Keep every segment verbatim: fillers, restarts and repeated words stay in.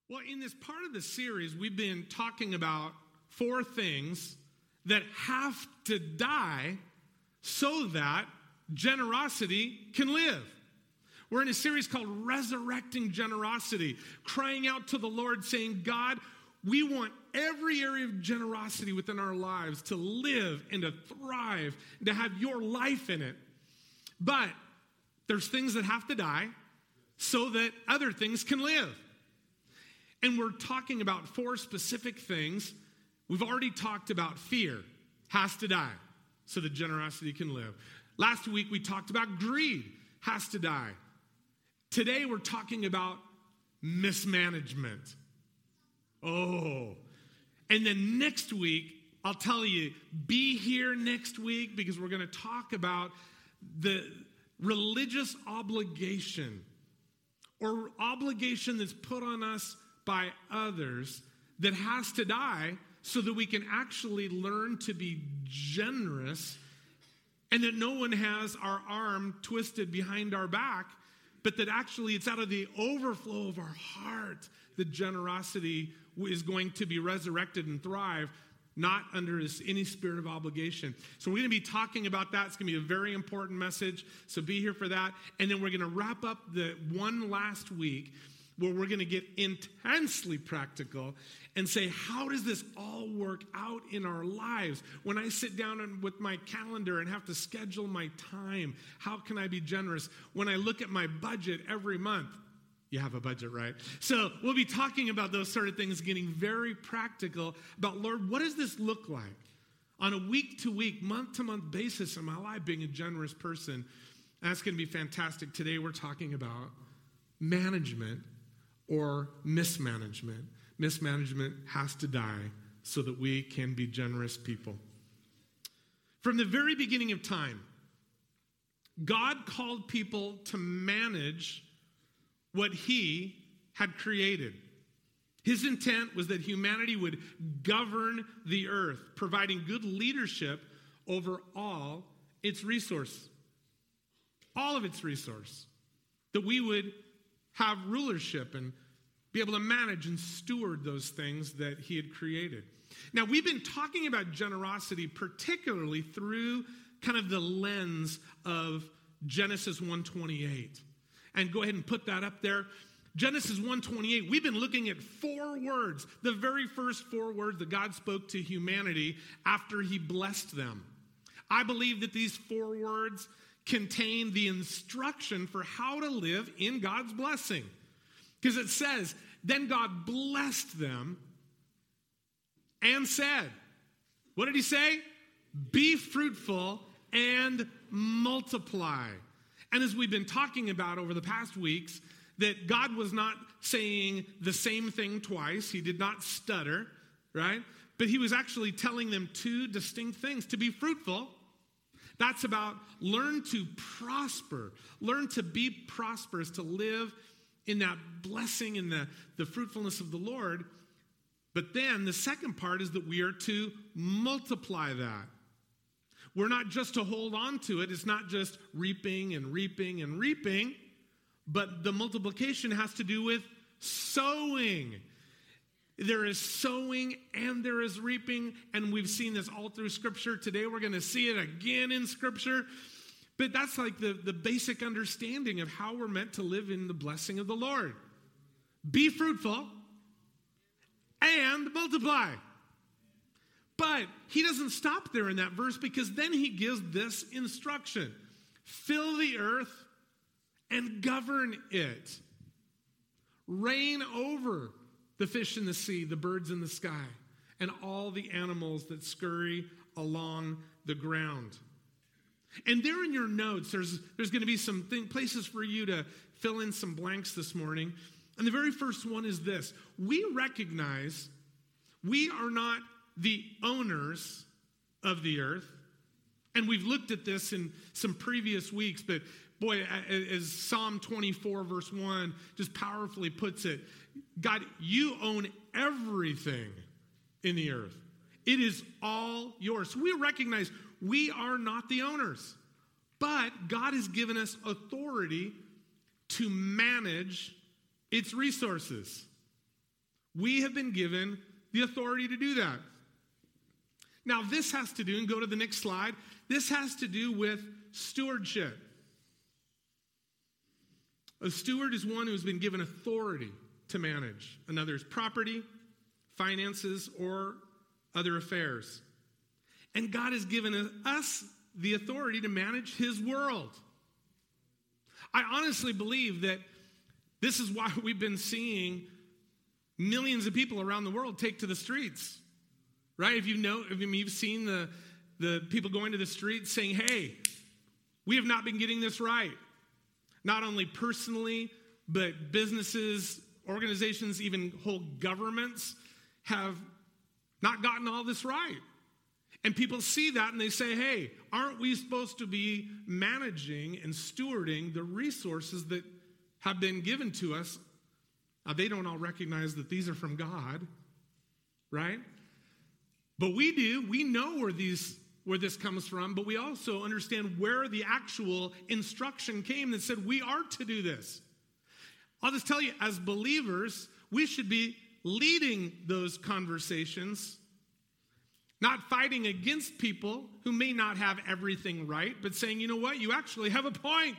Well, in this part of the series, we've been talking about four things that have to die so that generosity can live. We're in a series called Resurrecting Generosity, crying out to the Lord, saying, God, we want every area of generosity within our lives to live and to thrive, and to have your life in it. But there's things that have to die so that other things can live. And we're talking about four specific things. We've already talked about fear has to die so that generosity can live. Last week we talked about greed has to die. Today we're talking about mismanagement. Oh. And then next week, I'll tell you, be here next week because we're going to talk about the religious obligation or obligation that's put on us by others that has to die so that we can actually learn to be generous and that no one has our arm twisted behind our back, but that actually it's out of the overflow of our heart that generosity is going to be resurrected and thrive, not under any spirit of obligation. So we're going to be talking about that. It's going to be a very important message, so be here for that. And then we're going to wrap up the one last week where we're going to get intensely practical and say, how does this all work out in our lives? When I sit down and, with my calendar and have to schedule my time, how can I be generous? When I look at my budget every month, you have a budget, right? So we'll be talking about those sort of things, getting very practical about, Lord, what does this look like on a week-to-week, month-to-month basis in my life being a generous person? That's going to be fantastic. Today we're talking about management or mismanagement. Mismanagement has to die so that we can be generous people. From the very beginning of time, God called people to manage what he had created. His intent was that humanity would govern the earth, providing good leadership over all its resources. All of its resource. That we would have rulership and be able to manage and steward those things that he had created. Now, we've been talking about generosity particularly through kind of the lens of Genesis one twenty-eight. And go ahead and put that up there. Genesis one twenty-eight, we've been looking at four words, the very first four words that God spoke to humanity after he blessed them. I believe that these four words contain the instruction for how to live in God's blessing. Because it says, then God blessed them and said, what did he say? Be fruitful and multiply. And as we've been talking about over the past weeks, that God was not saying the same thing twice. He did not stutter, right? But he was actually telling them two distinct things. To be fruitful, that's about learn to prosper. Learn to be prosperous, to live in that blessing and the, the fruitfulness of the Lord. But then the second part is that we are to multiply that. We're not just to hold on to it. It's not just reaping and reaping and reaping. But the multiplication has to do with sowing. There is sowing and there is reaping, and we've seen this all through Scripture. Today we're going to see it again in Scripture. But that's like the, the basic understanding of how we're meant to live in the blessing of the Lord. Be fruitful and multiply. But he doesn't stop there in that verse, because then he gives this instruction. Fill the earth and govern it. Reign over the fish in the sea, the birds in the sky, and all the animals that scurry along the ground. And there in your notes, there's, there's going to be some thing, places for you to fill in some blanks this morning. And the very first one is this. We recognize we are not the owners of the earth. And we've looked at this in some previous weeks, but boy, as Psalm twenty-four verse one just powerfully puts it, God, you own everything in the earth. It is all yours. So we recognize we are not the owners, but God has given us authority to manage its resources. We have been given the authority to do that. Now, this has to do, and go to the next slide, this has to do with stewardship. A steward is one who's been given authority to manage another's property, finances, or other affairs. And God has given us the authority to manage his world. I honestly believe that this is why we've been seeing millions of people around the world take to the streets, right? If you know, if you've seen the, the people going to the streets saying, hey, we have not been getting this right. Not only personally, but businesses, organizations, even whole governments have not gotten all this right. And people see that and they say, hey, aren't we supposed to be managing and stewarding the resources that have been given to us? Now, they don't all recognize that these are from God, right? But we do. We know where these where this comes from, but we also understand where the actual instruction came that said we are to do this. I'll just tell you, as believers, we should be leading those conversations, not fighting against people who may not have everything right, but saying, you know what, you actually have a point.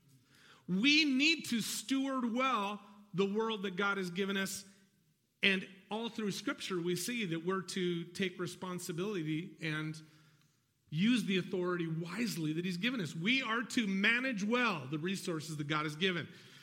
We need to steward well the world that God has given us. And all through Scripture, we see that we're to take responsibility and use the authority wisely that he's given us. We are to manage well the resources that God has given.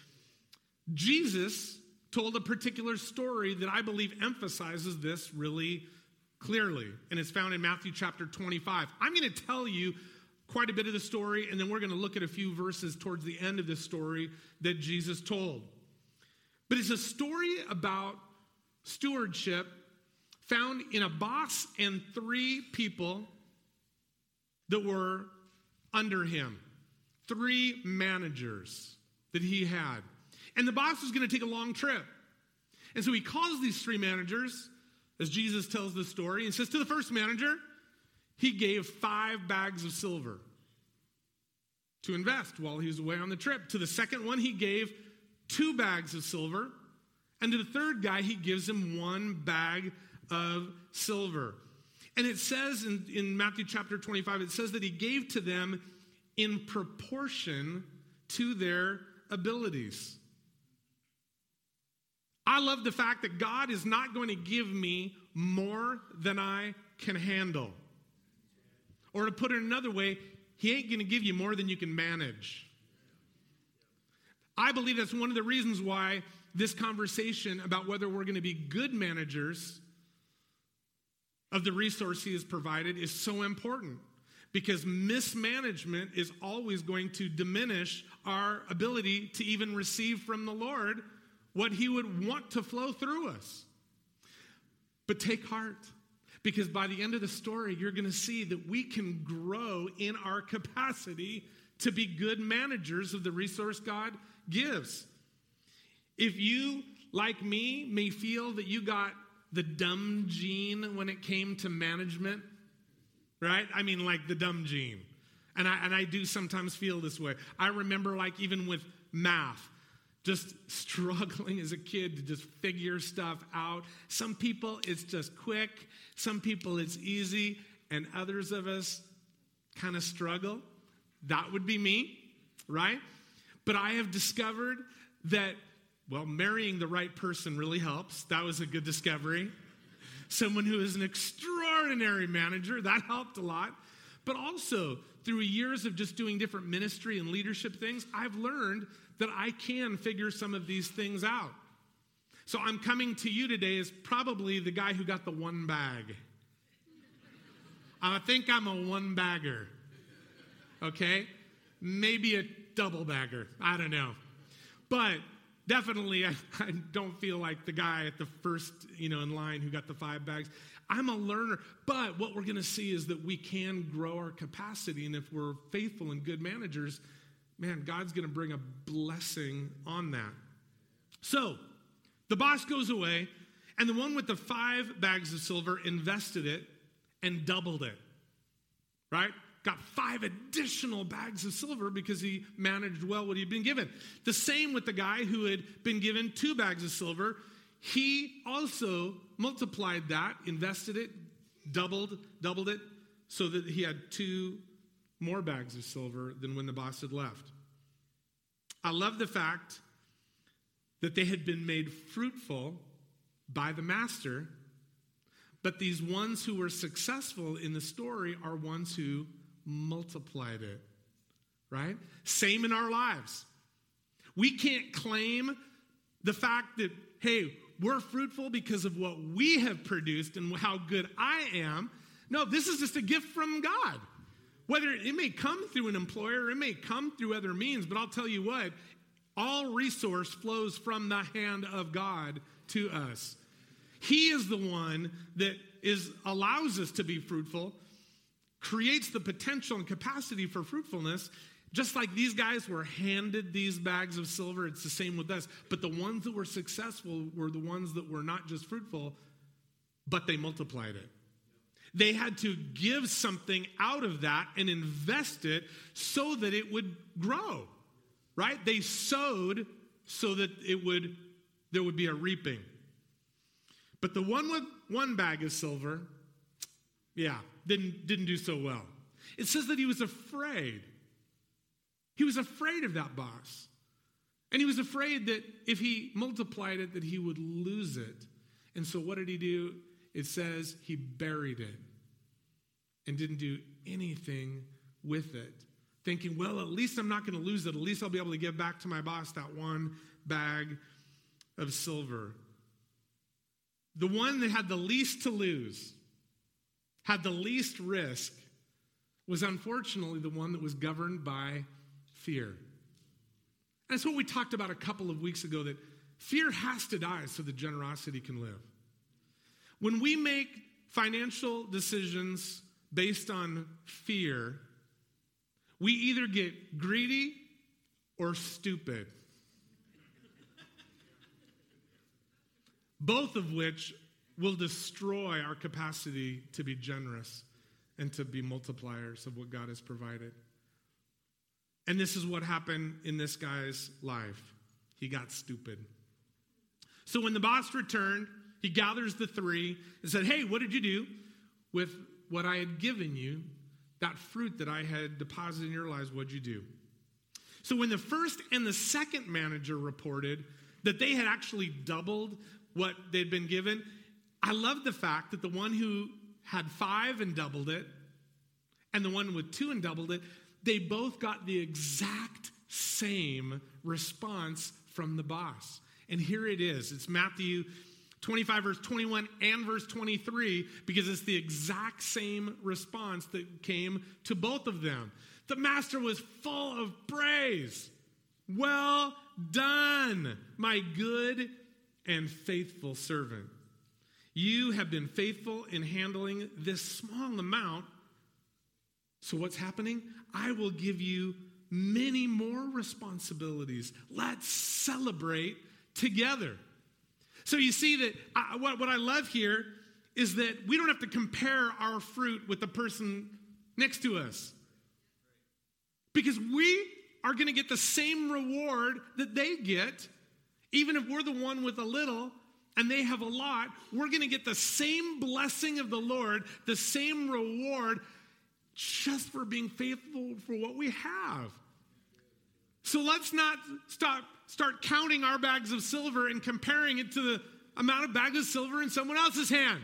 Jesus told a particular story that I believe emphasizes this really clearly, and it's found in Matthew chapter twenty-five. I'm going to tell you quite a bit of the story, and then we're going to look at a few verses towards the end of this story that Jesus told. But it's a story about stewardship found in a boss and three people that were under him. Three managers that he had. And the boss was going to take a long trip. And so he calls these three managers, as Jesus tells the story, and says to the first manager, he gave five bags of silver to invest while he was away on the trip. To the second one, he gave two bags of silver. And to the third guy, he gives him one bag of silver. And it says in, in Matthew chapter twenty-five, it says that he gave to them in proportion to their abilities. I love the fact that God is not going to give me more than I can handle. Or to put it another way, he ain't going to give you more than you can manage. I believe that's one of the reasons why this conversation about whether we're going to be good managers of the resource he has provided is so important, because mismanagement is always going to diminish our ability to even receive from the Lord what he would want to flow through us. But take heart, because by the end of the story, you're going to see that we can grow in our capacity to be good managers of the resource God gives. If you, like me, may feel that you got the dumb gene when it came to management, right? I mean, like the dumb gene. And I, and I do sometimes feel this way. I remember, like, even with math, just struggling as a kid to just figure stuff out. Some people, it's just quick. Some people, it's easy. And others of us kind of struggle. That would be me, right? But I have discovered that, well, marrying the right person really helps. That was a good discovery. Someone who is an extraordinary manager, that helped a lot. But also, through years of just doing different ministry and leadership things, I've learned that I can figure some of these things out. So I'm coming to you today as probably the guy who got the one bag. I think I'm a one bagger. Okay? Maybe a double bagger. I don't know. But definitely, I, I don't feel like the guy at the first, you know, in line who got the five bags. I'm a learner. But what we're going to see is that we can grow our capacity. And if we're faithful and good managers, man, God's going to bring a blessing on that. So, the boss goes away, and the one with the five bags of silver invested it and doubled it, right? Got five additional bags of silver because he managed well what he'd been given. The same with the guy who had been given two bags of silver. he also multiplied that, invested it, doubled, doubled it, so that he had two more bags of silver than when the boss had left. I love the fact that they had been made fruitful by the master, but these ones who were successful in the story are ones who multiplied it, right? Same in our lives. We can't claim the fact that, hey, we're fruitful because of what we have produced and how good I am. No, this is just a gift from God. Whether it may come through an employer, it may come through other means, but I'll tell you what, all resource flows from the hand of God to us. He is the one that is allows us to be fruitful, creates the potential and capacity for fruitfulness. Just like these guys were handed these bags of silver, it's the same with us. But the ones that were successful were the ones that were not just fruitful, but they multiplied it. They had to give something out of that and invest it so that it would grow, right? They sowed so that it would there would be a reaping. But the one with one bag of silver, yeah, didn't, didn't do so well. It says that he was afraid. He was afraid of that boss. And he was afraid that if he multiplied it, that he would lose it. And so what did he do? It says he buried it and didn't do anything with it, thinking, well, at least I'm not going to lose it. At least I'll be able to give back to my boss that one bag of silver. The one that had the least to lose, had the least risk, was unfortunately the one that was governed by fear. And that's what we talked about a couple of weeks ago, that fear has to die so that generosity can live. When we make financial decisions based on fear, we either get greedy or stupid. Both of which will destroy our capacity to be generous and to be multipliers of what God has provided. And this is what happened in this guy's life. He got stupid. So when the boss returned, he gathers the three and said, hey, what did you do with what I had given you, that fruit that I had deposited in your lives? What'd you do? So when the first and the second manager reported that they had actually doubled what they'd been given, I love the fact that the one who had five and doubled it and the one with two and doubled it, they both got the exact same response from the boss. And here it is. It's Matthew twenty-five, verse twenty-one and verse twenty-three, because it's the exact same response that came to both of them. The master was full of praise. Well done, my good and faithful servant. You have been faithful in handling this small amount. So what's happening? I will give you many more responsibilities. Let's celebrate together. So you see that I, what, what I love here is that we don't have to compare our fruit with the person next to us. Because we are going to get the same reward that they get. Even if we're the one with a little and they have a lot, we're going to get the same blessing of the Lord, the same reward, just for being faithful for what we have. So let's not stop, start counting our bags of silver and comparing it to the amount of bags of silver in someone else's hand.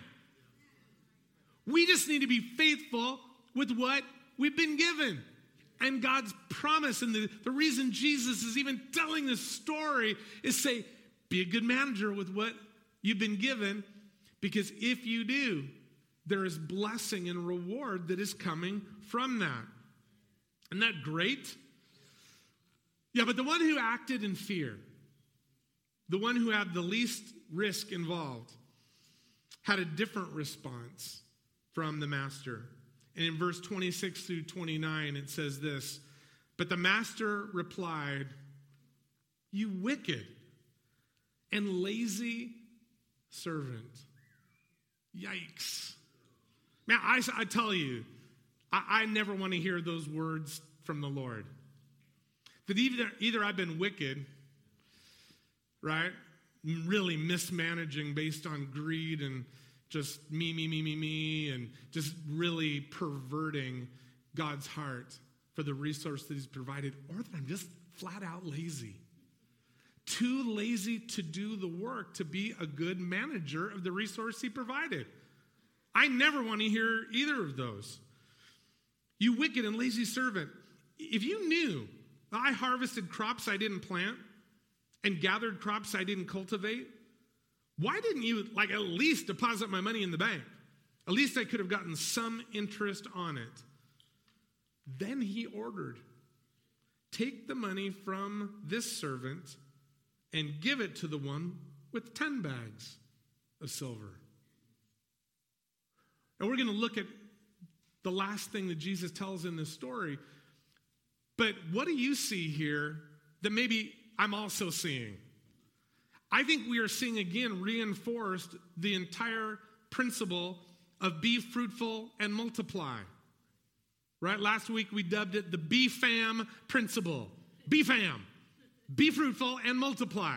We just need to be faithful with what we've been given. And God's promise, and the, the reason Jesus is even telling this story is say, be a good manager with what you've been given, because if you do, there is blessing and reward that is coming from that. Isn't that great? Yeah, but the one who acted in fear, the one who had the least risk involved, had a different response from the master. And in verse twenty-six through twenty-nine, it says this, but the master replied, you wicked and lazy servant. Yikes. Man, I, I tell you, I, I never want to hear those words from the Lord. That either, either I've been wicked, right? really mismanaging based on greed and just me, me, me, me, me, and just really perverting God's heart for the resource that he's provided, or that I'm just flat out lazy. Too lazy to do the work to be a good manager of the resource he provided. I never want to hear either of those. You wicked and lazy servant, if you knew I harvested crops I didn't plant and gathered crops I didn't cultivate, why didn't you like at least deposit my money in the bank? At least I could have gotten some interest on it. Then he ordered, take the money from this servant and give it to the one with ten bags of silver. And we're going to look at the last thing that Jesus tells in this story. But what do you see here that maybe I'm also seeing? I think we are seeing again reinforced the entire principle of be fruitful and multiply. Right? Last week we dubbed it the B FAM principle. B FAM. Be fruitful and multiply.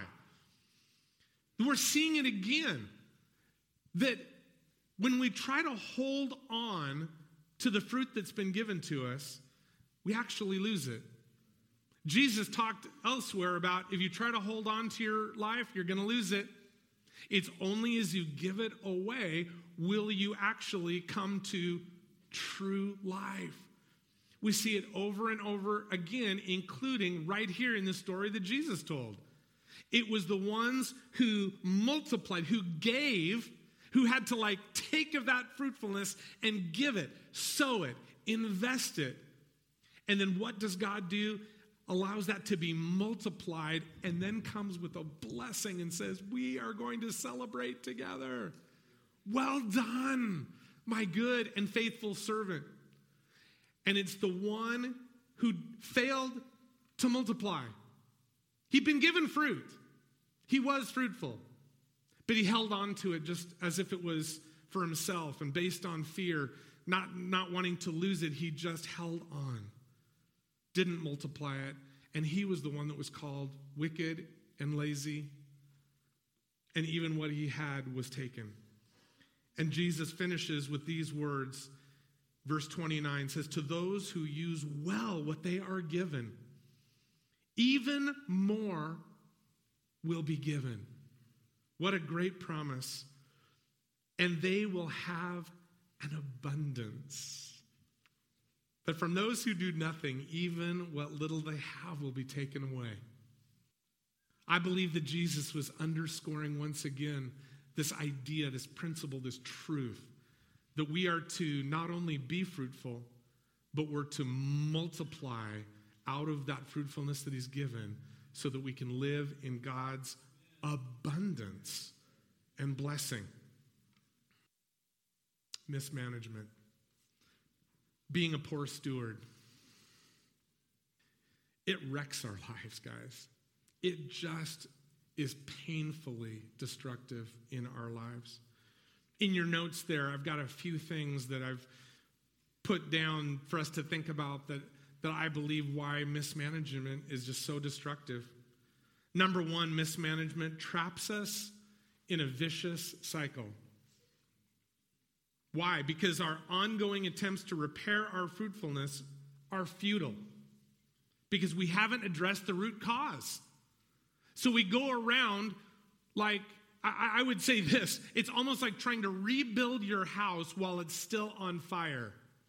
We're seeing it again. That when we try to hold on to the fruit that's been given to us, we actually lose it. Jesus talked elsewhere about if you try to hold on to your life, you're going to lose it. It's only as you give it away will you actually come to true life. We see it over and over again, including right here in the story that Jesus told. It was the ones who multiplied, who gave, who had to like take of that fruitfulness and give it, sow it, invest it. And then what does God do? Allows that to be multiplied and then comes with a blessing and says, we are going to celebrate together. Well done, my good and faithful servant. And it's the one who failed to multiply. He'd been given fruit. He was fruitful. But he held on to it just as if it was for himself. And based on fear, not, not wanting to lose it, he just held on. Didn't multiply it. And he was the one that was called wicked and lazy. And even what he had was taken. And Jesus finishes with these words. Verse twenty-nine says, to those who use well what they are given, even more will be given. What a great promise. And they will have an abundance. But from those who do nothing, even what little they have will be taken away. I believe that Jesus was underscoring once again this idea, this principle, this truth, that we are to not only be fruitful, but we're to multiply out of that fruitfulness that he's given so that we can live in God's abundance and blessing. Mismanagement. Being a poor steward. It wrecks our lives, guys. It just is painfully destructive in our lives. In your notes there, I've got a few things that I've put down for us to think about that, that I believe why mismanagement is just so destructive. Number one, mismanagement traps us in a vicious cycle. Why? Because our ongoing attempts to repair our fruitfulness are futile. Because we haven't addressed the root cause. So we go around like, I, I would say this, it's almost like trying to rebuild your house while it's still on fire.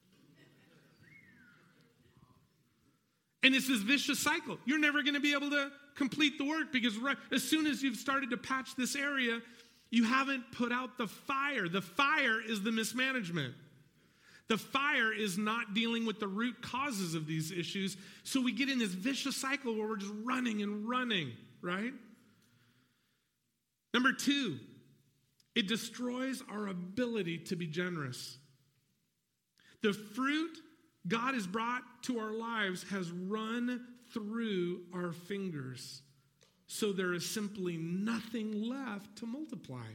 And it's this vicious cycle. You're never going to be able to complete the work because right, as soon as you've started to patch this area, you haven't put out the fire. The fire is the mismanagement. The fire is not dealing with the root causes of these issues. So we get in this vicious cycle where we're just running and running, right? Number two, it destroys our ability to be generous. The fruit God has brought to our lives has run through our fingers. So there is simply nothing left to multiply.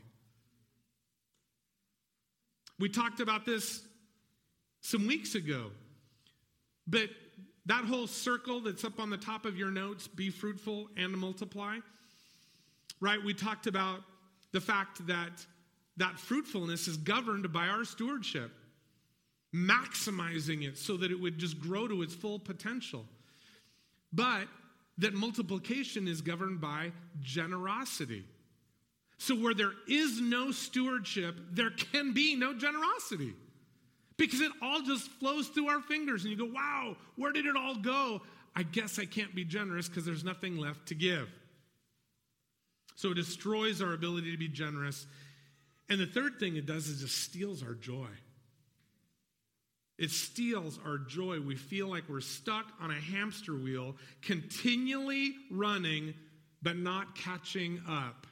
We talked about this some weeks ago. But that whole circle that's up on the top of your notes, be fruitful and multiply, right? We talked about the fact that that fruitfulness is governed by our stewardship, maximizing it so that it would just grow to its full potential. But that multiplication is governed by generosity. So where there is no stewardship, there can be no generosity. Because it all just flows through our fingers and you go, wow, where did it all go? I guess I can't be generous because there's nothing left to give. So it destroys our ability to be generous. And the third thing it does is it steals our joy. It steals our joy. We feel like we're stuck on a hamster wheel, continually running, but not catching up.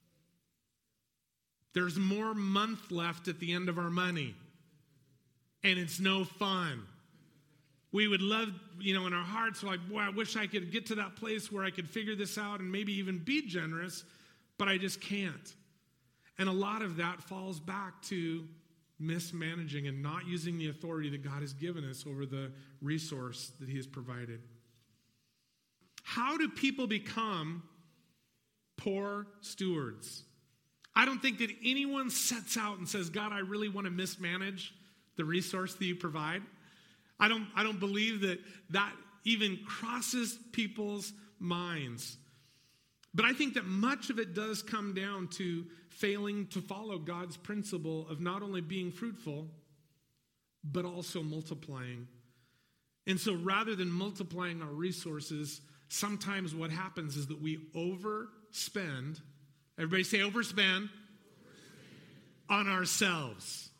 There's more month left at the end of our money, and it's no fun. We would love, you know, in our hearts, we're like, boy, I wish I could get to that place where I could figure this out and maybe even be generous, but I just can't. And a lot of that falls back to mismanaging and not using the authority that God has given us over the resource that he has provided. How do people become poor stewards? I don't think that anyone sets out and says, God, I really want to mismanage the resource that you provide. I don't, I don't believe that that even crosses people's minds. But I think that much of it does come down to failing to follow God's principle of not only being fruitful, but also multiplying. And so rather than multiplying our resources, sometimes what happens is that we overspend. Everybody say overspend, overspend. On ourselves.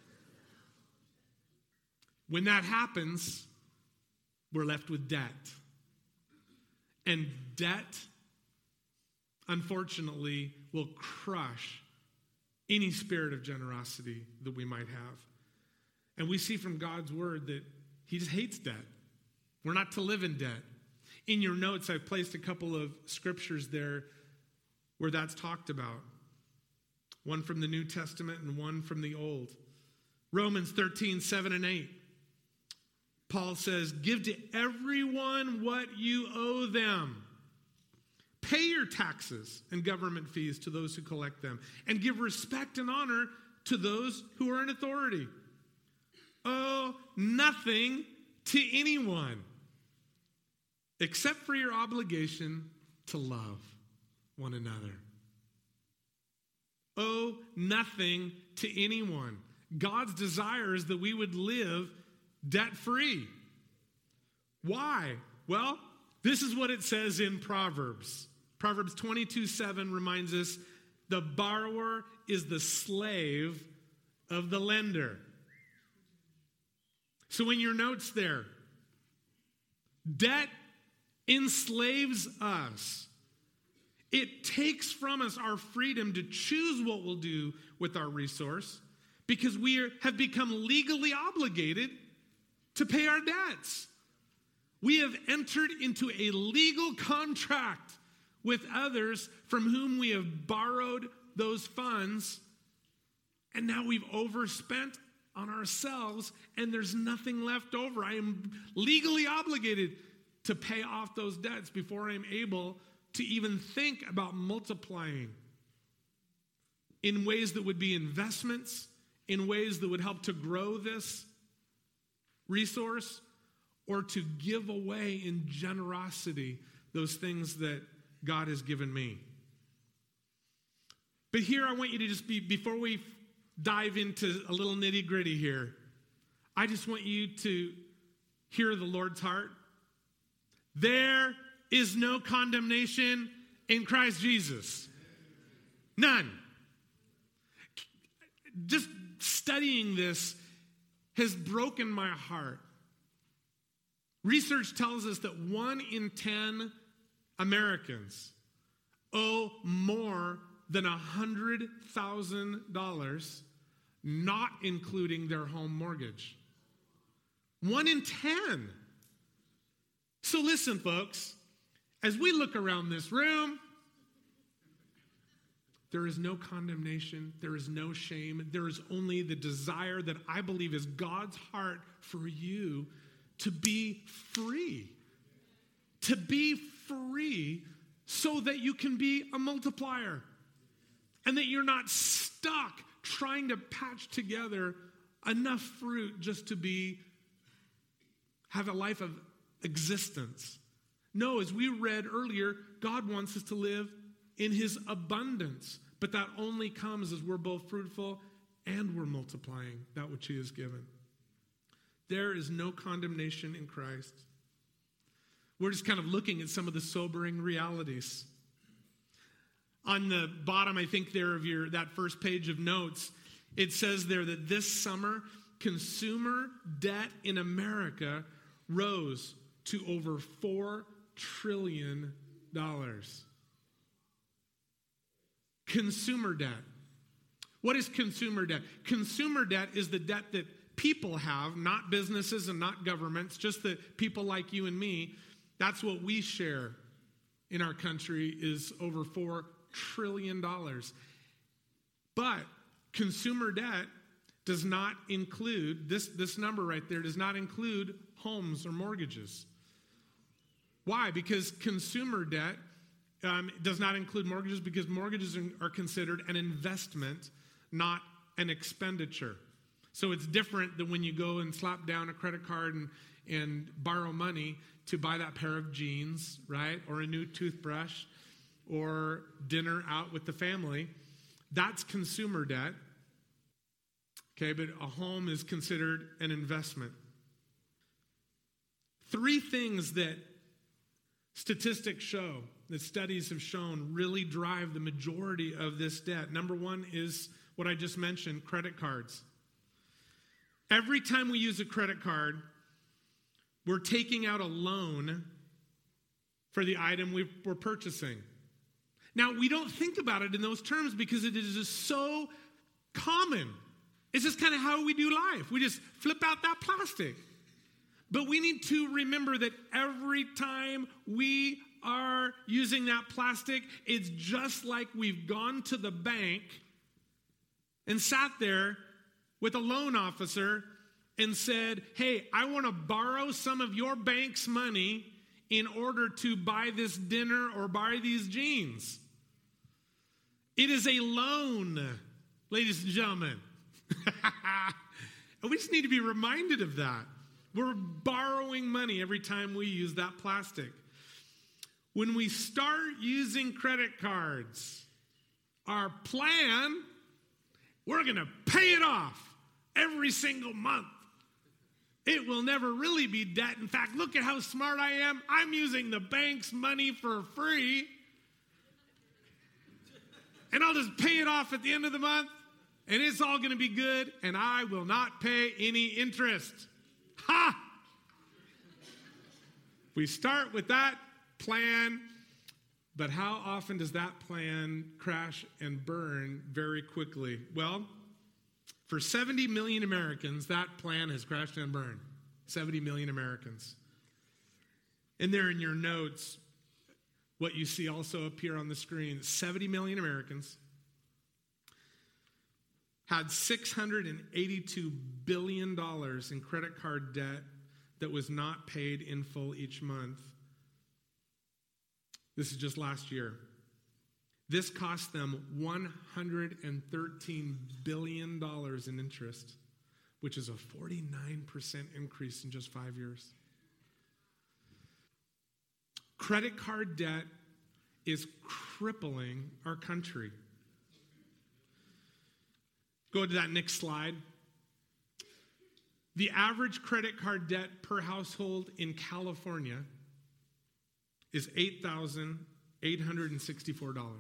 When that happens, we're left with debt. And debt, unfortunately, will crush any spirit of generosity that we might have. And we see from God's word that he just hates debt. We're not to live in debt. In your notes, I've placed a couple of scriptures there where that's talked about. One from the New Testament and one from the Old. Romans thirteen, seven and eight. Paul says, give to everyone what you owe them. Pay your taxes and government fees to those who collect them, and give respect and honor to those who are in authority. Owe nothing to anyone except for your obligation to love one another. Owe nothing to anyone. God's desire is that we would live debt-free. Why? Well, this is what it says in Proverbs. Proverbs twenty-two seven reminds us, the borrower is the slave of the lender. So in your notes there, debt enslaves us. It takes from us our freedom to choose what we'll do with our resource because we are, have become legally obligated to pay our debts. We have entered into a legal contract with others from whom we have borrowed those funds, and now we've overspent on ourselves, and there's nothing left over. I am legally obligated to pay off those debts before I'm able to even think about multiplying in ways that would be investments, in ways that would help to grow this resource, or to give away in generosity those things that God has given me. But here I want you to just be, before we dive into a little nitty gritty here, I just want you to hear the Lord's heart. There is no condemnation in Christ Jesus. None. Just studying this has broken my heart. Research tells us that one in ten Americans owe more than one hundred thousand dollars, not including their home mortgage. One in ten. So listen, folks, as we look around this room, there is no condemnation, there is no shame, there is only the desire that I believe is God's heart for you to be free. To be free so that you can be a multiplier and that you're not stuck trying to patch together enough fruit just to be, have a life of existence. No, as we read earlier, God wants us to live in his abundance, but that only comes as we're both fruitful and we're multiplying that which he has given. There is no condemnation in Christ. We're just kind of looking at some of the sobering realities. On the bottom, I think there of your that first page of notes, it says there that this summer, consumer debt in America rose to over four trillion dollars. Consumer debt. What is consumer debt? Consumer debt is the debt that people have, not businesses and not governments, just that people like you and me. That's what we share in our country is over four trillion dollars. But consumer debt does not include, this, this number right there does not include homes or mortgages. Why? Because consumer debt um, does not include mortgages because mortgages are, are considered an investment, not an expenditure. So it's different than when you go and slap down a credit card and, and borrow money to buy that pair of jeans, right? Or a new toothbrush or dinner out with the family. That's consumer debt. Okay, but a home is considered an investment. Three things that statistics show, that studies have shown, really drive the majority of this debt. Number one is what I just mentioned, credit cards. Every time we use a credit card, we're taking out a loan for the item we're purchasing. Now, we don't think about it in those terms because it is just so common. It's just kind of how we do life. We just flip out that plastic. But we need to remember that every time we are using that plastic, it's just like we've gone to the bank and sat there with a loan officer and said, hey, I want to borrow some of your bank's money in order to buy this dinner or buy these jeans. It is a loan, ladies and gentlemen. And we just need to be reminded of that. We're borrowing money every time we use that plastic. When we start using credit cards, our plan, we're going to pay it off every single month. It will never really be debt. In fact, look at how smart I am. I'm using the bank's money for free. And I'll just pay it off at the end of the month. And it's all going to be good. And I will not pay any interest. Ha! We start with that plan. But how often does that plan crash and burn very quickly? Well, for seventy million Americans, that plan has crashed and burned. seventy million Americans. And there in your notes, what you see also up here on the screen, seventy million Americans had six hundred eighty-two billion dollars in credit card debt that was not paid in full each month. This is just last year. This cost them one hundred thirteen billion dollars in interest, which is a forty-nine percent increase in just five years. Credit card debt is crippling our country. Go to that next slide. The average credit card debt per household in California is eight thousand eight hundred sixty-four dollars.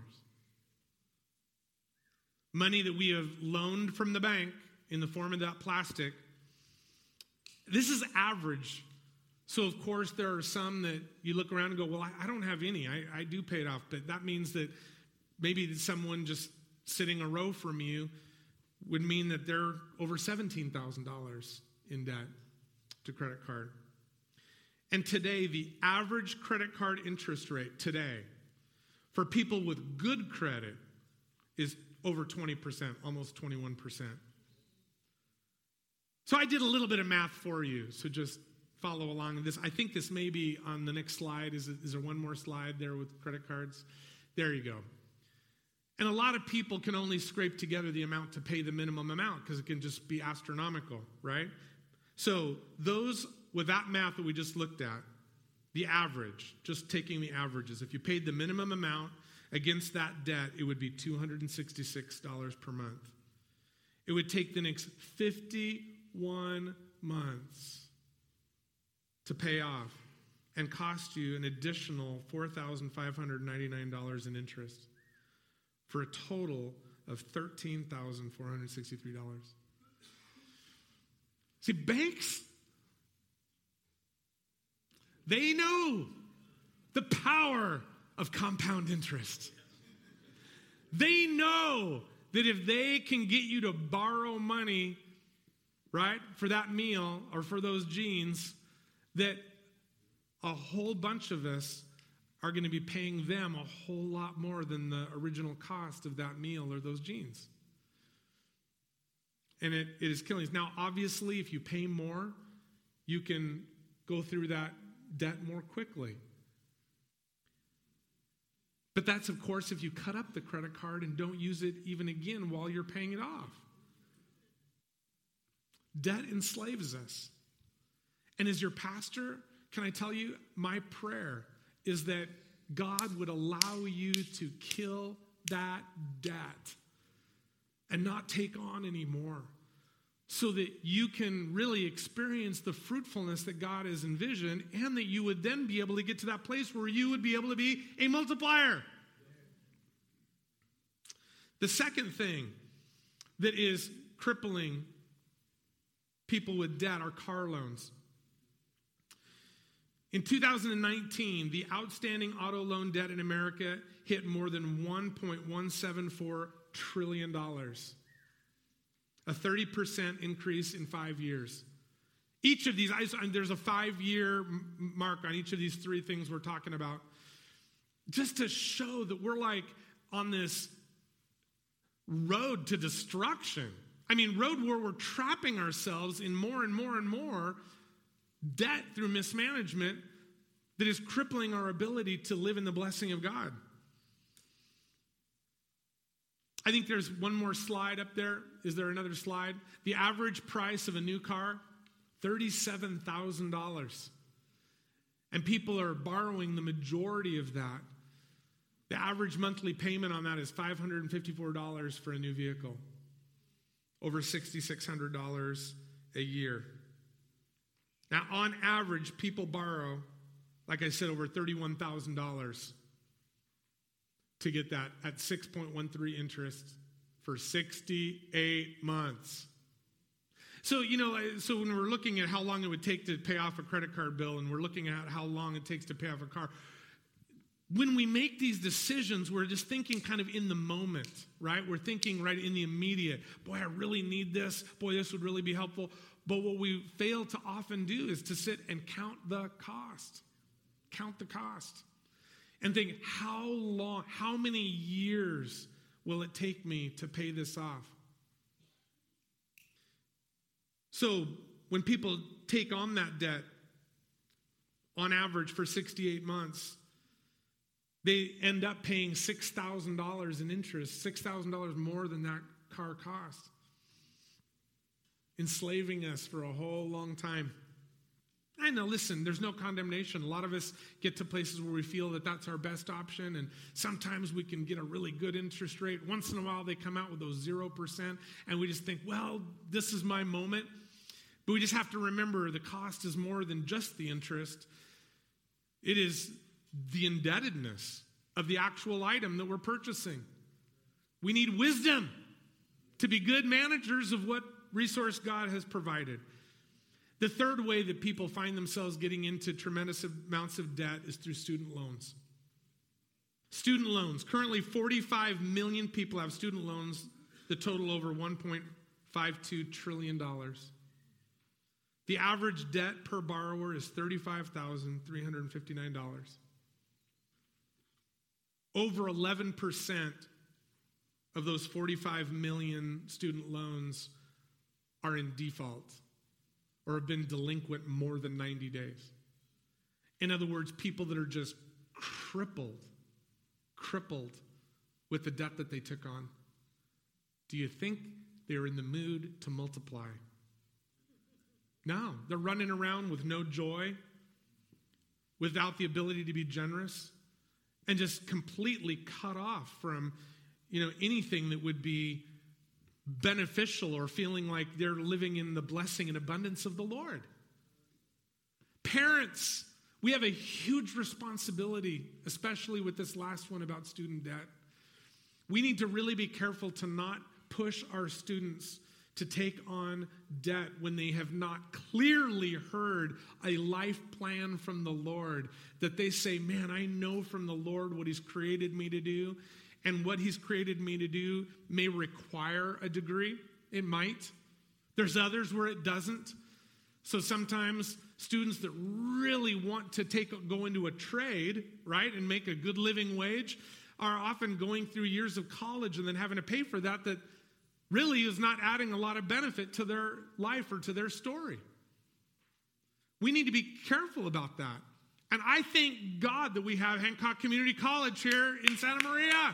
Money that we have loaned from the bank in the form of that plastic. This is average. So, of course, there are some that you look around and go, well, I, I don't have any. I, I do pay it off. But that means that maybe someone just sitting a row from you would mean that they're over seventeen thousand dollars in debt to credit card. And today, the average credit card interest rate today for people with good credit is over twenty percent, almost twenty-one percent. So I did a little bit of math for you, so just follow along in this. I think this may be on the next slide. Is, it, is there one more slide there with credit cards? There you go. And a lot of people can only scrape together the amount to pay the minimum amount because it can just be astronomical, right? So those, with that math that we just looked at, the average, just taking the averages, if you paid the minimum amount against that debt, it would be two hundred sixty-six dollars per month. It would take the next fifty-one months to pay off and cost you an additional four thousand five hundred ninety-nine dollars in interest for a total of thirteen thousand four hundred sixty-three dollars. See, banks, they know the power of compound interest. They know that if they can get you to borrow money, right, for that meal or for those jeans, that a whole bunch of us are going to be paying them a whole lot more than the original cost of that meal or those jeans. And it, it is killing us. Now, obviously, if you pay more, you can go through that debt more quickly. But that's, of course, if you cut up the credit card and don't use it even again while you're paying it off. Debt enslaves us. And as your pastor, can I tell you, my prayer is that God would allow you to kill that debt and not take on anymore, so that you can really experience the fruitfulness that God has envisioned, and that you would then be able to get to that place where you would be able to be a multiplier. The second thing that is crippling people with debt are car loans. In two thousand nineteen, the outstanding auto loan debt in America hit more than one point one seven four trillion dollars. A thirty percent increase in five years. Each of these, there's a five-year mark on each of these three things we're talking about, just to show that we're like on this road to destruction. I mean, road where we're trapping ourselves in more and more and more debt through mismanagement that is crippling our ability to live in the blessing of God. I think there's one more slide up there. Is there another slide? The average price of a new car, thirty-seven thousand dollars. And people are borrowing the majority of that. The average monthly payment on that is five hundred fifty-four dollars for a new vehicle. Over six thousand six hundred dollars a year. Now, on average, people borrow, like I said, over thirty-one thousand dollars to get that at six point one three interest for sixty-eight months. So, you know, so when we're looking at how long it would take to pay off a credit card bill, and we're looking at how long it takes to pay off a car, when we make these decisions, we're just thinking kind of in the moment, right? We're thinking right in the immediate. Boy, I really need this. Boy, this would really be helpful. But what we fail to often do is to sit and count the cost. Count the cost. And think, how long, how many years will it take me to pay this off? So when people take on that debt, on average for sixty-eight months, they end up paying six thousand dollars in interest, six thousand dollars more than that car cost, enslaving us for a whole long time. I know, listen, there's no condemnation. A lot of us get to places where we feel that that's our best option, and sometimes we can get a really good interest rate. Once in a while, they come out with those zero percent, and we just think, well, this is my moment. But we just have to remember the cost is more than just the interest. It is the indebtedness of the actual item that we're purchasing. We need wisdom to be good managers of what resource God has provided. The third way that people find themselves getting into tremendous amounts of debt is through student loans. Student loans. Currently, forty-five million people have student loans that total over one point five two trillion dollars. The average debt per borrower is thirty-five thousand three hundred fifty-nine dollars. Over eleven percent of those forty-five million student loans are in default. or have been delinquent more than ninety days. In other words, people that are just crippled, crippled with the debt that they took on. Do you think they're in the mood to multiply? No, they're running around with no joy, without the ability to be generous, and just completely cut off from, you know, anything that would be beneficial or feeling like they're living in the blessing and abundance of the Lord. Parents, we have a huge responsibility, especially with this last one about student debt. We need to really be careful to not push our students to take on debt when they have not clearly heard a life plan from the Lord, that they say, man, I know from the Lord what he's created me to do, and what he's created me to do may require a degree. It might. There's others where it doesn't. So sometimes students that really want to take go into a trade, right, and make a good living wage are often going through years of college and then having to pay for that that really is not adding a lot of benefit to their life or to their story. We need to be careful about that. And I thank God that we have Hancock Community College here in Santa Maria.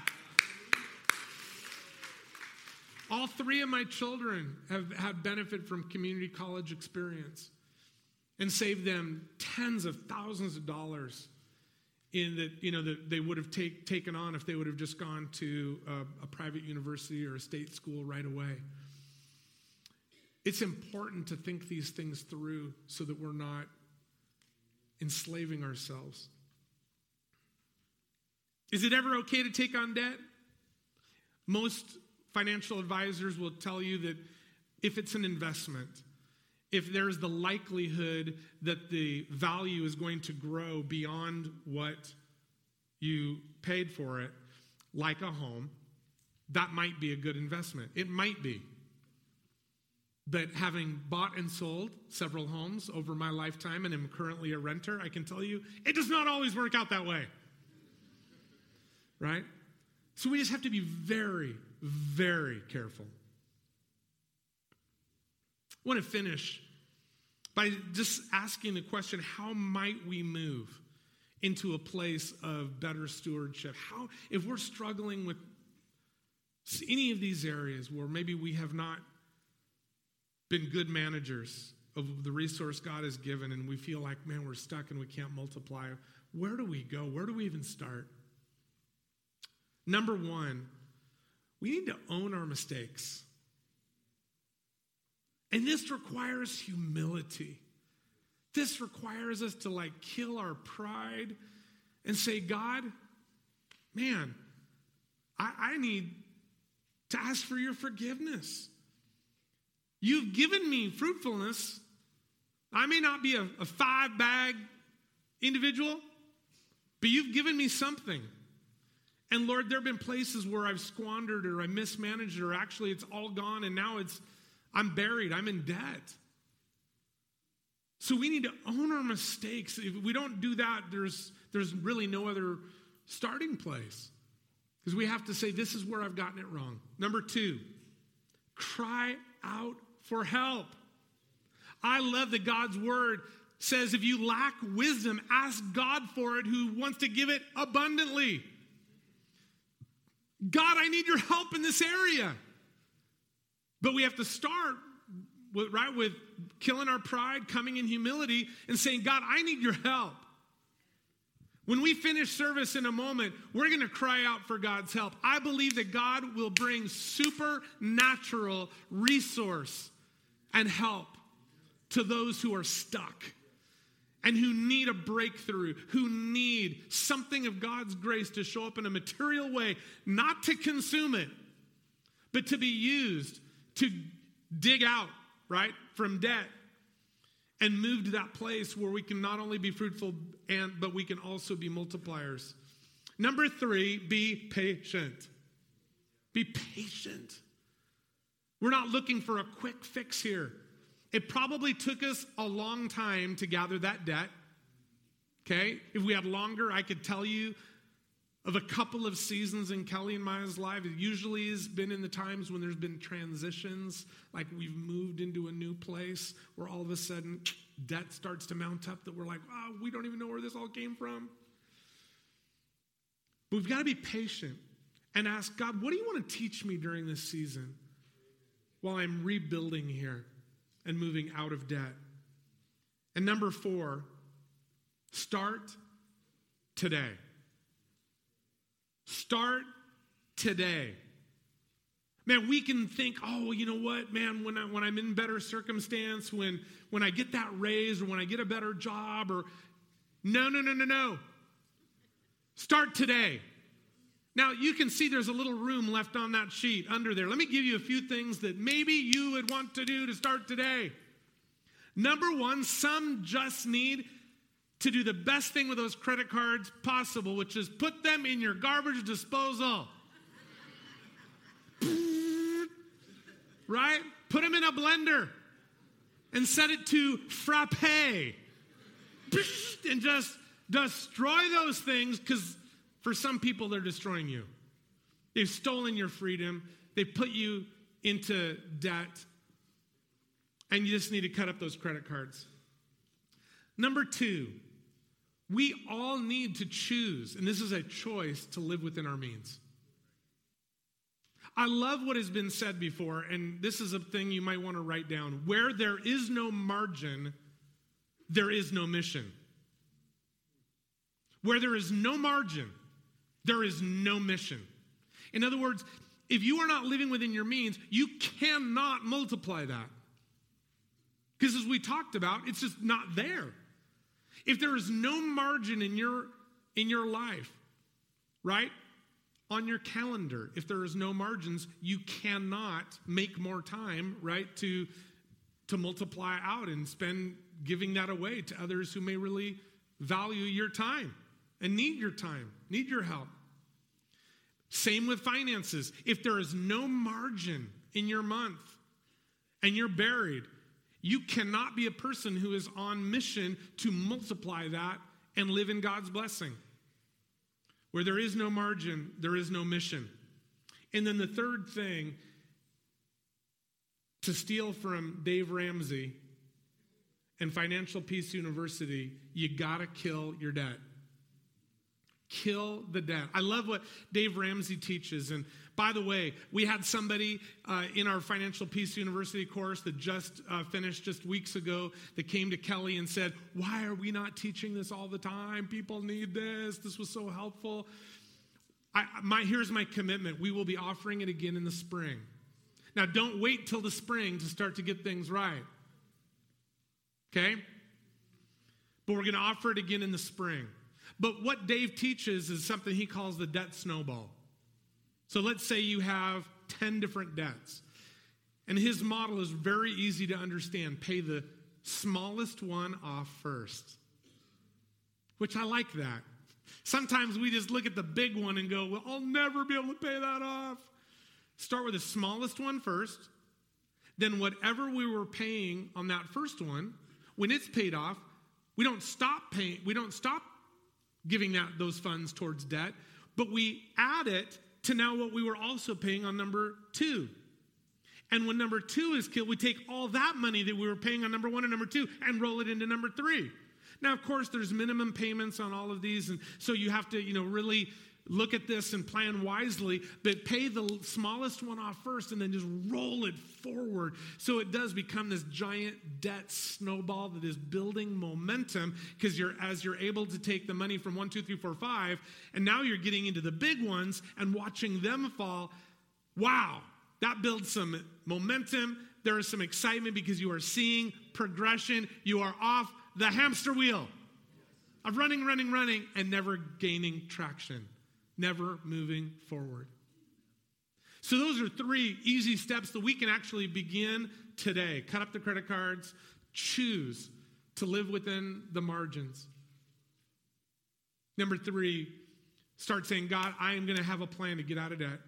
All three of my children have had benefit from community college experience and saved them tens of thousands of dollars in that, you know, that they would have take, taken on if they would have just gone to a, a private university or a state school right away. It's important to think these things through so that we're not enslaving ourselves. Is it ever okay to take on debt? Most financial advisors will tell you that if it's an investment, if there's the likelihood that the value is going to grow beyond what you paid for it, like a home, that might be a good investment. It might be. But having bought and sold several homes over my lifetime and am currently a renter, I can tell you, it does not always work out that way. Right? So we just have to be very, very careful. I want to finish by just asking the question, how might we move into a place of better stewardship? How, if we're struggling with any of these areas where maybe we have not been good managers of the resource God has given and we feel like, man, we're stuck and we can't multiply, where do we go? Where do we even start? Number one, we need to own our mistakes. And this requires humility. This requires us to like kill our pride and say, God, man, I, I need to ask for your forgiveness. You've given me fruitfulness. I may not be a, a five-bag individual, but you've given me something. And Lord, there have been places where I've squandered or I mismanaged it, or actually it's all gone and now it's I'm buried, I'm in debt. So we need to own our mistakes. If we don't do that, there's, there's really no other starting place. Because we have to say, this is where I've gotten it wrong. Number two, cry out for help. I love that God's word says if you lack wisdom, ask God for it, who wants to give it abundantly. God, I need your help in this area. But we have to start with, right, with killing our pride, coming in humility, and saying, God, I need your help. When we finish service in a moment, we're going to cry out for God's help. I believe that God will bring supernatural resource and help to those who are stuck and who need a breakthrough, who need something of God's grace to show up in a material way, not to consume it, but to be used to dig out, right, from debt and move to that place where we can not only be fruitful, and but we can also be multipliers. Number three, be patient. Be patient. We're not looking for a quick fix here. It probably took us a long time to gather that debt. Okay? If we had longer, I could tell you of a couple of seasons in Kelly and Maya's life. It usually has been in the times when there's been transitions, like we've moved into a new place where all of a sudden debt starts to mount up that we're like, oh, we don't even know where this all came from. But we've got to be patient and ask God, what do you want to teach me during this season while I'm rebuilding here and moving out of debt? And number four, start today. Start today. Man, we can think, oh, you know what, man, when, I, when I'm in better circumstance, when, when I get that raise or when I get a better job or, no, no, no, no, no. Start today. Now, you can see there's a little room left on that sheet under there. Let me give you a few things that maybe you would want to do to start today. Number one, some just need to do the best thing with those credit cards possible, which is put them in your garbage disposal. Right? Put them in a blender and set it to frappe and just destroy those things, because for some people, they're destroying you. They've stolen your freedom. They put you into debt. And you just need to cut up those credit cards. Number two, we all need to choose, and this is a choice, to live within our means. I love what has been said before, and this is a thing you might want to write down. Where there is no margin, there is no mission. Where there is no margin, there is no mission. In other words, if you are not living within your means, you cannot multiply that. Because as we talked about, it's just not there. If there is no margin in your, in your life, right, on your calendar, if there is no margins, you cannot make more time, right, to, to multiply out and spend giving that away to others who may really value your time and need your time, need your help. Same with finances. If there is no margin in your month and you're buried, you cannot be a person who is on mission to multiply that and live in God's blessing. Where there is no margin, there is no mission. And then the third thing, to steal from Dave Ramsey and Financial Peace University, you gotta kill your debt. Kill the debt. I love what Dave Ramsey teaches. And by the way, we had somebody uh, in our Financial Peace University course that just uh, finished just weeks ago that came to Kelly and said, why are we not teaching this all the time? People need this. This was so helpful. I, my, here's my commitment. We will be offering it again in the spring. Now, don't wait till the spring to start to get things right. Okay? But we're going to offer it again in the spring. But what Dave teaches is something he calls the debt snowball. So let's say you have ten different debts. And his model is very easy to understand. Pay the smallest one off first. Which I like that. Sometimes we just look at the big one and go, well, I'll never be able to pay that off. Start with the smallest one first. Then whatever we were paying on that first one, when it's paid off, we don't stop paying, we don't stop giving that those funds towards debt, but we add it to now what we were also paying on number two. And when number two is killed, we take all that money that we were paying on number one and number two and roll it into number three. Now, of course, there's minimum payments on all of these, and so you have to, you know, really look at this and plan wisely, but pay the smallest one off first and then just roll it forward so it does become this giant debt snowball that is building momentum, because you're as you're able to take the money from one, two, three, four, five, and now you're getting into the big ones and watching them fall. Wow, that builds some momentum. There is some excitement because you are seeing progression. You are off the hamster wheel of running, running, running, and never gaining traction. Never moving forward. So those are three easy steps that we can actually begin today. Cut up the credit cards. Choose to live within the margins. Number three, start saying, God, I am going to have a plan to get out of debt.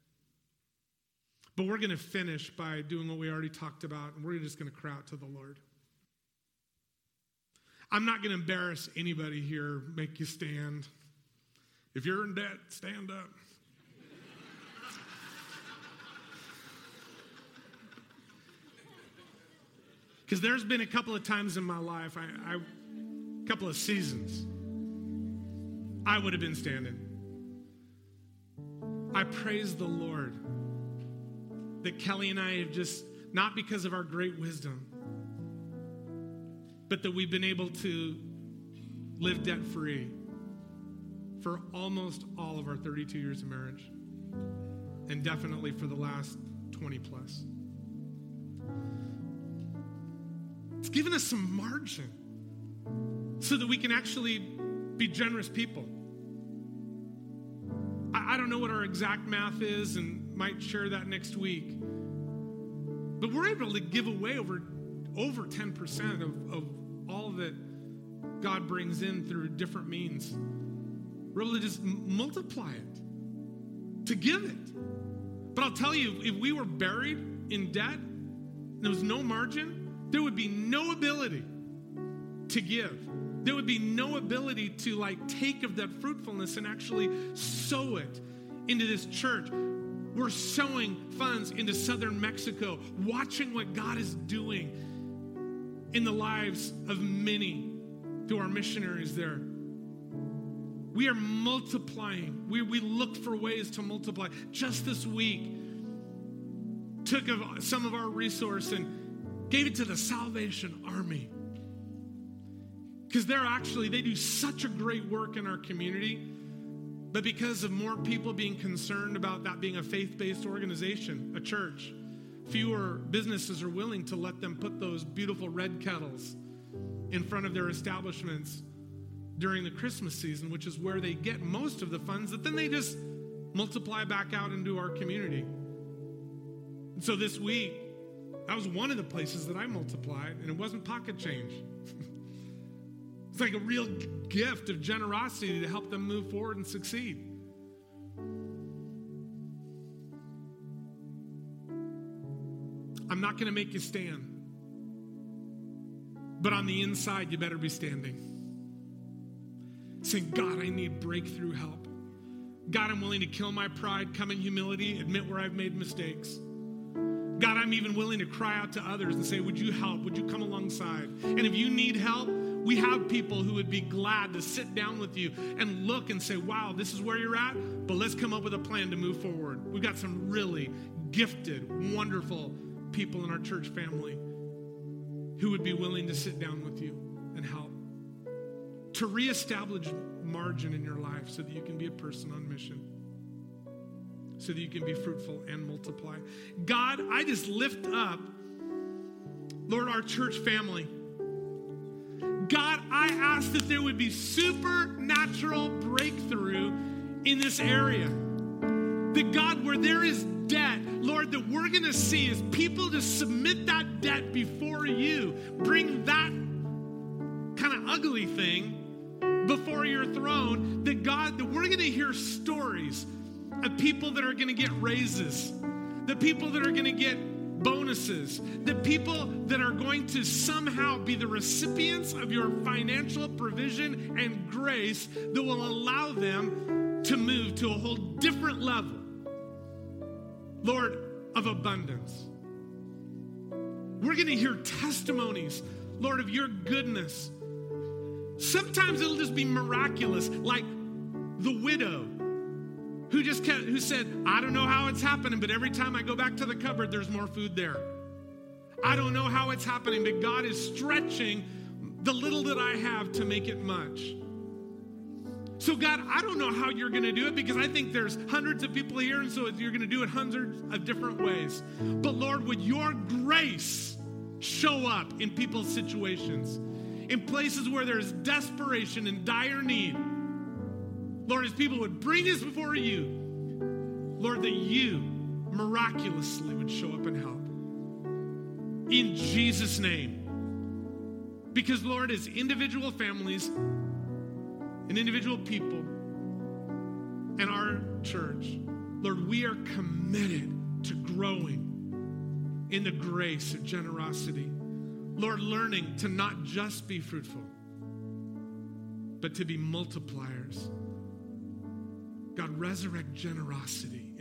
But we're going to finish by doing what we already talked about, and we're just going to cry out to the Lord. I'm not going to embarrass anybody here, make you stand, If you're in debt, stand up. Because there's been a couple of times in my life, I, I, a couple of seasons, I would have been standing. I praise the Lord that Kelly and I have just, not because of our great wisdom, but that we've been able to live debt-free for almost all of our thirty-two years of marriage, and definitely for the last twenty plus. It's given us some margin so that we can actually be generous people. I, I don't know what our exact math is and might share that next week, but we're able to give away over, over ten percent of, of all that God brings in through different means. We're able to just multiply it, to give it. But I'll tell you, if we were buried in debt, and there was no margin, there would be no ability to give. There would be no ability to like take of that fruitfulness and actually sow it into this church. We're sowing funds into southern Mexico, watching what God is doing in the lives of many through our missionaries there. We are multiplying. We, we look for ways to multiply. Just this week, took of some of our resource and gave it to the Salvation Army. Because they're actually, they do such a great work in our community. But because of more people being concerned about that being a faith-based organization, a church, fewer businesses are willing to let them put those beautiful red kettles in front of their establishments during the Christmas season, which is where they get most of the funds that then they just multiply back out into our community. And so this week, that was one of the places that I multiplied, and it wasn't pocket change. It's like a real gift of generosity to help them move forward and succeed. I'm not going to make you stand, but on the inside, you better be standing. Saying, God, I need breakthrough help. God, I'm willing to kill my pride, come in humility, admit where I've made mistakes. God, I'm even willing to cry out to others and say, would you help? Would you come alongside? And if you need help, we have people who would be glad to sit down with you and look and say, wow, this is where you're at, but let's come up with a plan to move forward. We've got some really gifted, wonderful people in our church family who would be willing to sit down with you and help. To reestablish margin in your life so that you can be a person on mission. So that you can be fruitful and multiply. God, I just lift up, Lord, our church family. God, I ask that there would be supernatural breakthrough in this area. That God, where there is debt, Lord, that we're going to see is people to submit that debt before you. Bring that kind of ugly thing before your throne, that God, that we're going to hear stories of people that are going to get raises, the people that are going to get bonuses, the people that are going to somehow be the recipients of your financial provision and grace that will allow them to move to a whole different level, Lord, of abundance. We're going to hear testimonies, Lord, of your goodness. Sometimes it'll just be miraculous, like the widow who just kept, who said, I don't know how it's happening, but every time I go back to the cupboard, there's more food there. I don't know how it's happening, but God is stretching the little that I have to make it much. So God, I don't know how you're going to do it, because I think there's hundreds of people here, and so you're going to do it hundreds of different ways. But Lord, would your grace show up in people's situations, in places where there's desperation and dire need. Lord, as people would bring this before you, Lord, that you miraculously would show up and help. In Jesus' name. Because, Lord, as individual families and individual people and our church, Lord, we are committed to growing in the grace of generosity. Lord, learning to not just be fruitful, but to be multipliers God, resurrect generosity